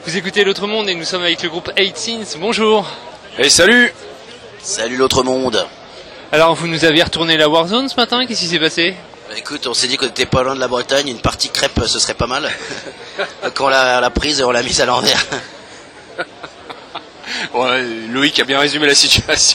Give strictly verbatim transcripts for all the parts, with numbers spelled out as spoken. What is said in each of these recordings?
Vous écoutez l'autre monde et nous sommes avec le groupe Eight Sins. Bonjour. Et hey, salut. Salut l'autre monde. Alors vous nous avez retourné la Warzone ce matin, qu'est-ce qui s'est passé? Bah, écoute, on s'est dit qu'on était pas loin de la Bretagne, une partie crêpe ce serait pas mal. Quand on l'a, l'a prise et on l'a mise à l'envers. Ouais, Loïc a bien résumé la situation.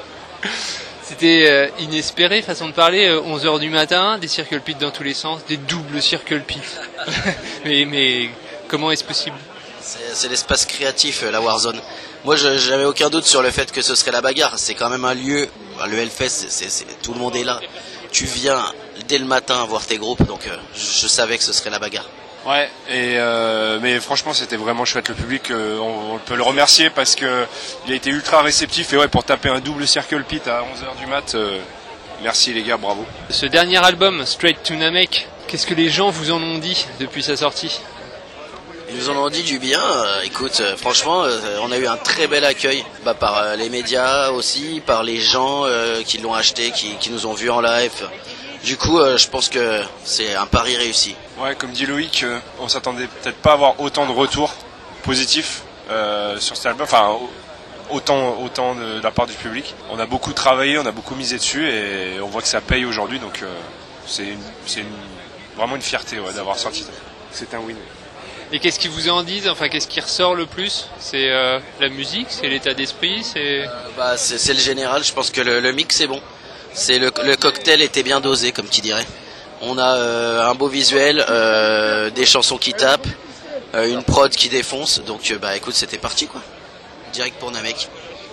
C'était euh, inespéré, façon de parler, euh, onze heures du matin, des circle pits dans tous les sens, des doubles circle pits. mais, mais comment est-ce possible? C'est, c'est l'espace créatif, la Warzone. Moi, je, j'avais aucun doute sur le fait que ce serait la bagarre. C'est quand même un lieu, le Hellfest, c'est, c'est, c'est, tout le monde est là. Tu viens dès le matin voir tes groupes, donc euh, je, je savais que ce serait la bagarre. Ouais, et euh, mais franchement c'était vraiment chouette, le public, euh, on, on peut le remercier parce que il a été ultra réceptif, et ouais, pour taper un double circle pit à onze heures du mat, euh, merci les gars, bravo. Ce dernier album, Straight to Namek, qu'est-ce que les gens vous en ont dit depuis sa sortie? Ils nous en ont dit du bien, euh, écoute, euh, franchement, euh, on a eu un très bel accueil, bah, par euh, les médias aussi, par les gens euh, qui l'ont acheté, qui, qui nous ont vus en live. Du coup, euh, je pense que c'est un pari réussi. Ouais, comme dit Loïc, euh, on s'attendait peut-être pas à avoir autant de retours positifs euh, sur cet album, enfin autant, autant de, de la part du public. On a beaucoup travaillé, on a beaucoup misé dessus et on voit que ça paye aujourd'hui, donc euh, c'est, une, c'est une, vraiment une fierté ouais, d'avoir sorti ça. C'est un win. Et qu'est-ce qu'ils vous en disent? Enfin, qu'est-ce qui ressort le plus? C'est euh, la musique, c'est l'état d'esprit, c'est... Euh, bah, c'est, c'est le général, je pense que le, le mix est bon. C'est le, le cocktail était bien dosé, comme qui dirait. On a euh, un beau visuel, euh, des chansons qui tapent, euh, une prod qui défonce. Donc, euh, bah écoute, c'était parti quoi. Direct pour Namek.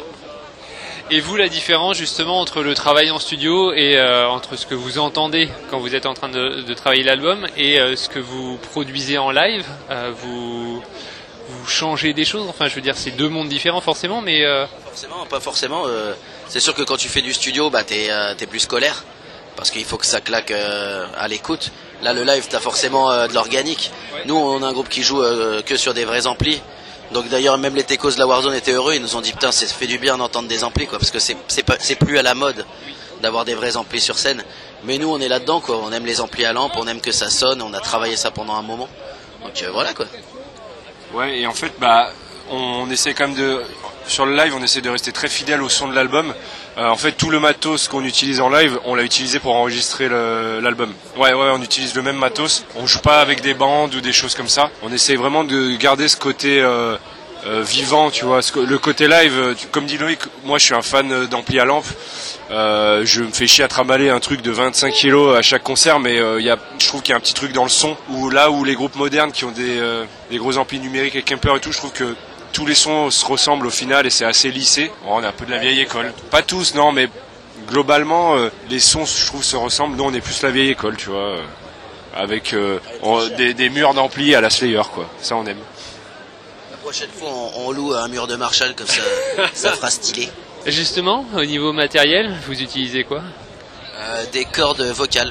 Et vous, la différence justement entre le travail en studio et euh, entre ce que vous entendez quand vous êtes en train de, de travailler l'album et euh, ce que vous produisez en live, euh, vous vous changez des choses. Enfin, je veux dire, c'est deux mondes différents forcément, mais euh... forcément, pas forcément. Euh, c'est sûr que quand tu fais du studio, bah t'es euh, t'es plus scolaire parce qu'il faut que ça claque euh, à l'écoute. Là, le live, t'as forcément euh, de l'organique. Nous, on a un groupe qui joue euh, que sur des vrais amplis. Donc d'ailleurs, même les techos de la Warzone étaient heureux. Ils nous ont dit putain, ça fait du bien d'entendre des amplis, quoi, parce que c'est c'est pas c'est plus à la mode d'avoir des vrais amplis sur scène. Mais nous, on est là-dedans, quoi. On aime les amplis à lampe, on aime que ça sonne. On a travaillé ça pendant un moment. Donc euh, voilà, quoi. Ouais, et en fait, bah, on essaie quand même de, sur le live, on essaie de rester très fidèle au son de l'album. Euh, en fait, tout le matos qu'on utilise en live, on l'a utilisé pour enregistrer le, l'album. Ouais, ouais, on utilise le même matos. On joue pas avec des bandes ou des choses comme ça. On essaie vraiment de garder ce côté euh, euh, vivant, tu vois. Ce, le côté live, tu, comme dit Loïc, moi je suis un fan d'ampli à lampe. Euh, je me fais chier à trimballer un truc de vingt-cinq kilos à chaque concert, mais euh, y a, je trouve qu'il y a un petit truc dans le son, où là où les groupes modernes qui ont des, euh, des gros amplis numériques et Kemper et tout, je trouve que tous les sons se ressemblent au final et c'est assez lissé. Bon, on est un peu de la vieille école. Pas tous, non, mais globalement, euh, les sons, je trouve, se ressemblent. Nous, on est plus la vieille école, tu vois, euh, avec euh, on, des, des murs d'ampli à la Slayer, quoi. Ça, on aime. La prochaine fois, on, on loue un mur de Marshall, comme ça, ça fera stylé. Justement, au niveau matériel, vous utilisez quoi? euh, Des cordes vocales.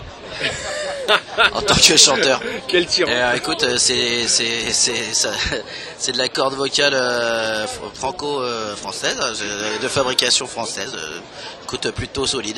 En tant que chanteur. Quel tyran. Euh, écoute, c'est c'est c'est ça, c'est de la corde vocale euh, franco-française, euh, de fabrication française. Euh, écoute, plutôt solide.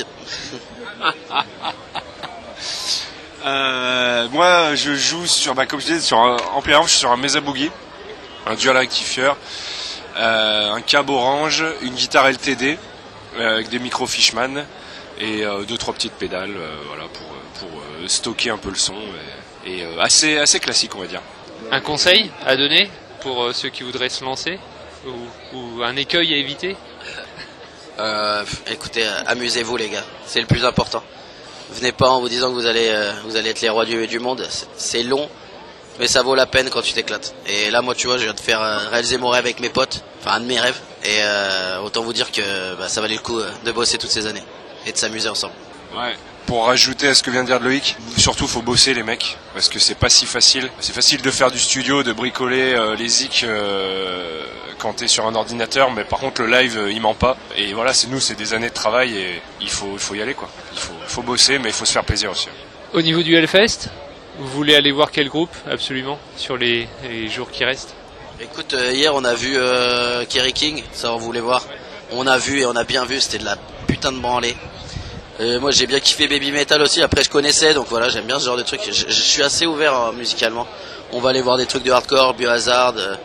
euh, moi, je joue sur, bah, comme je disais, sur un ampli à lampe, je suis sur un Mesa Boogie, un dual rectifieur. Euh, un câble orange, une guitare L T D euh, avec des micros Fishman et euh, deux trois petites pédales, euh, voilà, pour, pour euh, stocker un peu le son et, et euh, assez, assez classique, on va dire. Un conseil à donner pour euh, ceux qui voudraient se lancer, ou, ou un écueil à éviter? euh, Écoutez, euh, amusez-vous les gars, c'est le plus important. Venez pas en vous disant que vous allez euh, vous allez être les rois du, du monde. C'est, c'est long, mais ça vaut la peine quand tu t'éclates. Et là, moi, tu vois, je viens de faire euh, réaliser mon rêve avec mes potes, enfin un de mes rêves. Et euh, autant vous dire que bah, ça valait le coup euh, de bosser toutes ces années et de s'amuser ensemble. Ouais. Pour rajouter à ce que vient de dire Loïc, surtout faut bosser les mecs, parce que c'est pas si facile. C'est facile de faire du studio, de bricoler euh, les zik euh, quand t'es sur un ordinateur, mais par contre le live euh, il ment pas. Et voilà, c'est nous, c'est des années de travail et il faut, il faut y aller quoi. Il faut, il faut bosser, mais il faut se faire plaisir aussi. Au niveau du Hellfest, vous voulez aller voir quel groupe absolument sur les, les jours qui restent? Écoute, euh, hier on a vu euh, Kerry King, ça on voulait voir. On a vu et on a bien vu, c'était de la putain de branlée. Euh, moi j'ai bien kiffé Baby Metal aussi, après je connaissais, donc voilà, j'aime bien ce genre de trucs. Je, je suis assez ouvert hein, musicalement. On va aller voir des trucs de hardcore, Biohazard, euh,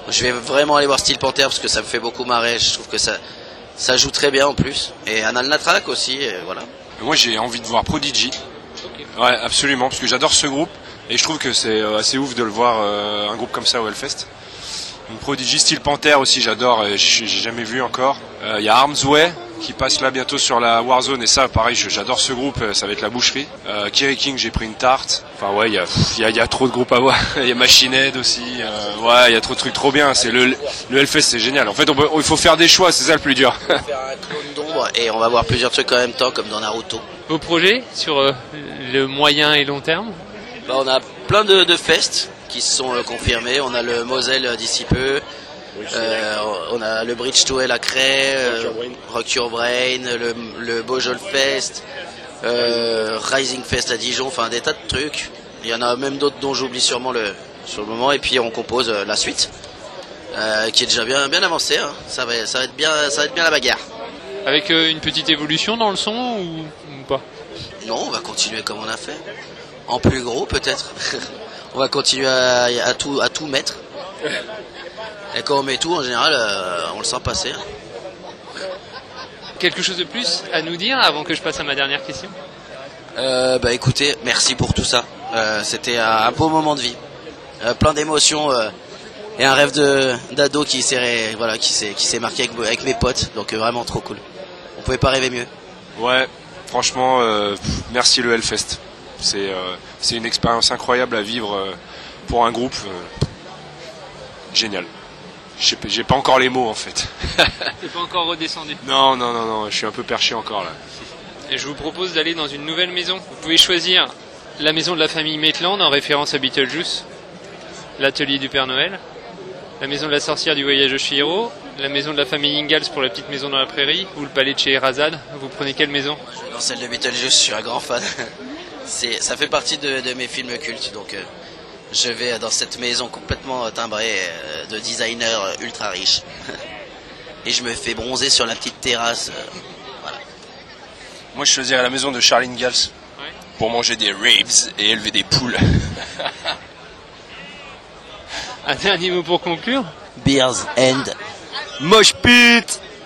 Je vais vraiment aller voir Steel Panther parce que ça me fait beaucoup marrer. Je trouve que ça, ça joue très bien en plus. Et Anal Natrak aussi, et voilà. Moi j'ai envie de voir Prodigy. Ouais, absolument, parce que j'adore ce groupe. Et je trouve que c'est assez ouf de le voir, euh, un groupe comme ça au Hellfest. Donc Prodigy, Steel Panther aussi, j'adore, j'ai jamais vu encore. Il euh, y a Arms Way qui passe là bientôt sur la Warzone, et ça pareil, j'adore ce groupe, ça va être la boucherie. Euh, Kerry King, j'ai pris une tarte. Enfin ouais, il y a, y, a, y a trop de groupes à voir. Il y a Machine Head aussi. Euh, ouais, il y a trop de trucs trop bien. C'est le, le Hellfest, c'est génial. En fait, il faut faire des choix, c'est ça le plus dur. On va faire un clone d'ombre et on va voir plusieurs trucs en même temps, comme dans Naruto. Vos projets sur euh, le moyen et long terme? Bah, on a plein de, de fests qui se sont euh, confirmés. On a le Moselle euh, d'ici peu. Euh, on a le Bridge to Hell à Cray, euh, Rock Your Brain, le, le Beaujol Fest, euh, Rising Fest à Dijon, enfin des tas de trucs. Il y en a même d'autres dont j'oublie sûrement le, sur le moment. Et puis on compose euh, la suite, euh, qui est déjà bien, bien avancée. Hein. Ça va, ça va être bien, ça va être bien la bagarre. Avec euh, une petite évolution dans le son ou, ou pas? Non, on va continuer comme on a fait. En plus gros peut-être. On va continuer à, à, tout, à tout mettre. Et quand on met tout, en général, euh, on le sent passer. Quelque chose de plus à nous dire avant que je passe à ma dernière question? euh, Bah écoutez, merci pour tout ça. Euh, C'était un beau moment de vie. Euh, plein d'émotions euh, et un rêve de d'ado qui s'est voilà, qui s'est qui s'est marqué avec, avec mes potes. Donc euh, vraiment trop cool. On pouvait pas rêver mieux. Ouais, franchement, euh, merci le Hellfest. C'est euh, c'est une expérience incroyable à vivre euh, pour un groupe. Euh, génial. J'ai pas encore les mots en fait. T'es pas encore redescendu? Non, non, non, non, je suis un peu perché encore là. Et je vous propose d'aller dans une nouvelle maison. Vous pouvez choisir la maison de la famille Maitland en référence à Beetlejuice, l'atelier du Père Noël, la maison de la sorcière du voyage de Chihiro, la maison de la famille Ingalls pour la petite maison dans la prairie, ou le palais de Scheherazade. Vous prenez quelle maison? Dans celle de Beetlejuice, je suis un grand fan. Ça fait partie de, de mes films cultes, donc euh, je vais dans cette maison complètement timbrée euh, de designers ultra riches. Et je me fais bronzer sur la petite terrasse. Euh, voilà. Moi je choisirais la maison de Charlie Ingalls, ouais, pour manger des ribs et élever des poules. Un dernier mot pour conclure? Beers and Mosh pit.